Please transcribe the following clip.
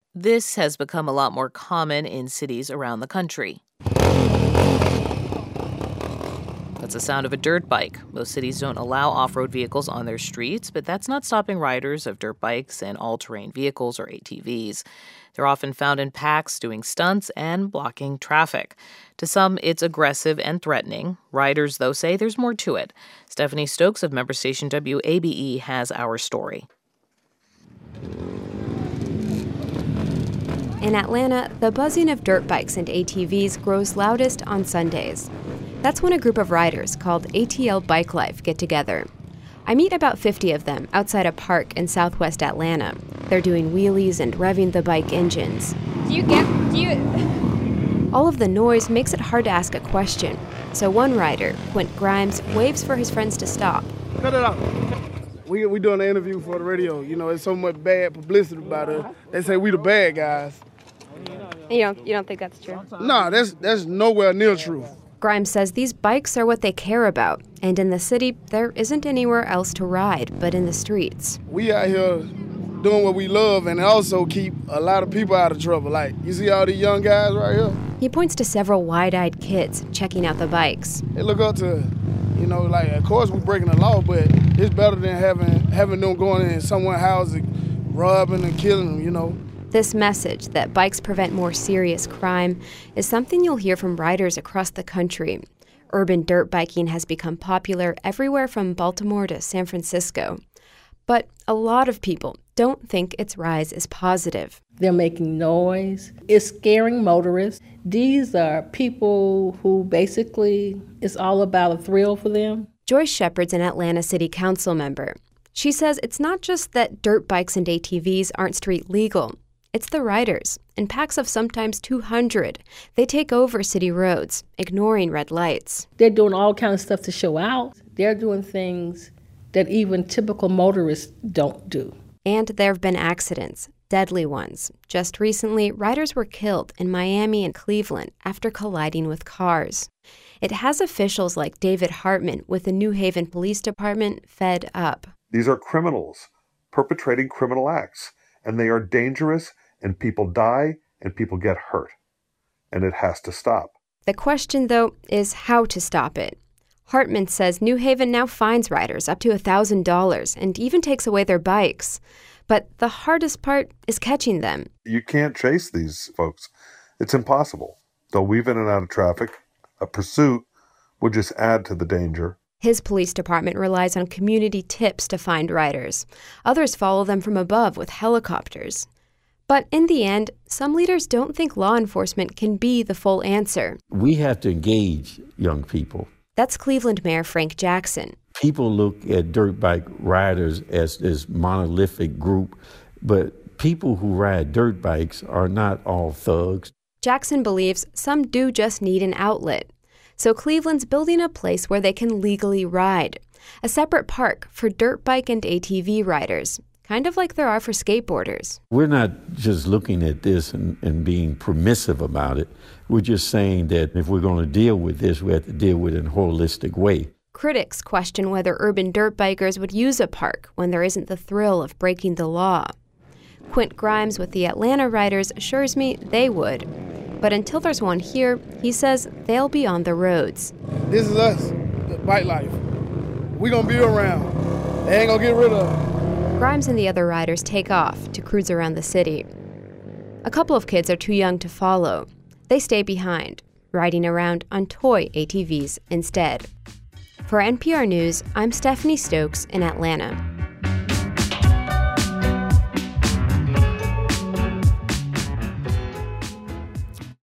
This has become a lot more common in cities around the country. That's the sound of a dirt bike. Most cities don't allow off-road vehicles on their streets, but that's not stopping riders of dirt bikes and all-terrain vehicles or ATVs. They're often found in packs doing stunts and blocking traffic. To some, it's aggressive and threatening. Riders, though, say there's more to it. Stephanie Stokes of member station WABE has our story. In Atlanta, the buzzing of dirt bikes and ATVs grows loudest on Sundays. That's when a group of riders called ATL Bike Life get together. I meet about 50 of them outside a park in southwest Atlanta. They're doing wheelies and revving the bike engines. All of the noise makes it hard to ask a question. So one rider, Quint Grimes, waves for his friends to stop. Cut it out. We doing an interview for the radio. You know, there's so much bad publicity about us. They say we the bad guys. You don't think that's true? No, that's nowhere near true. Grimes says these bikes are what they care about, and in the city, there isn't anywhere else to ride but in the streets. We out here doing what we love and also keep a lot of people out of trouble. Like, you see all these young guys right here? He points to several wide-eyed kids checking out the bikes. They look up to, like, of course we're breaking the law, but it's better than having them going in someone's house and robbing and killing them, This message that bikes prevent more serious crime is something you'll hear from riders across the country. Urban dirt biking has become popular everywhere from Baltimore to San Francisco. But a lot of people don't think its rise is positive. They're making noise. It's scaring motorists. These are people who basically, it's all about a thrill for them. Joyce Shepard's an Atlanta City Council member. She says it's not just that dirt bikes and ATVs aren't street legal. It's the riders. In packs of sometimes 200, they take over city roads, ignoring red lights. They're doing all kinds of stuff to show out. They're doing things that even typical motorists don't do. And there have been accidents, deadly ones. Just recently, riders were killed in Miami and Cleveland after colliding with cars. It has officials like David Hartman with the New Haven Police Department fed up. These are criminals perpetrating criminal acts, and they are dangerous, and people die, and people get hurt. And it has to stop. The question, though, is how to stop it. Hartman says New Haven now fines riders up to $1,000 and even takes away their bikes. But the hardest part is catching them. You can't chase these folks. It's impossible. They'll weave in and out of traffic. A pursuit would just add to the danger. His police department relies on community tips to find riders. Others follow them from above with helicopters. But in the end, some leaders don't think law enforcement can be the full answer. We have to engage young people. That's Cleveland Mayor Frank Jackson. People look at dirt bike riders as this monolithic group, but people who ride dirt bikes are not all thugs. Jackson believes some do just need an outlet. So Cleveland's building a place where they can legally ride, a separate park for dirt bike and ATV riders, kind of like there are for skateboarders. We're not just looking at this and being permissive about it. We're just saying that if we're going to deal with this, we have to deal with it in a holistic way. Critics question whether urban dirt bikers would use a park when there isn't the thrill of breaking the law. Quint Grimes with the Atlanta Riders assures me they would. But until there's one here, he says they'll be on the roads. This is us, the bike life. We're going to be around. They ain't going to get rid of us. Grimes and the other riders take off to cruise around the city. A couple of kids are too young to follow. They stay behind, riding around on toy ATVs instead. For NPR News, I'm Stephanie Stokes in Atlanta.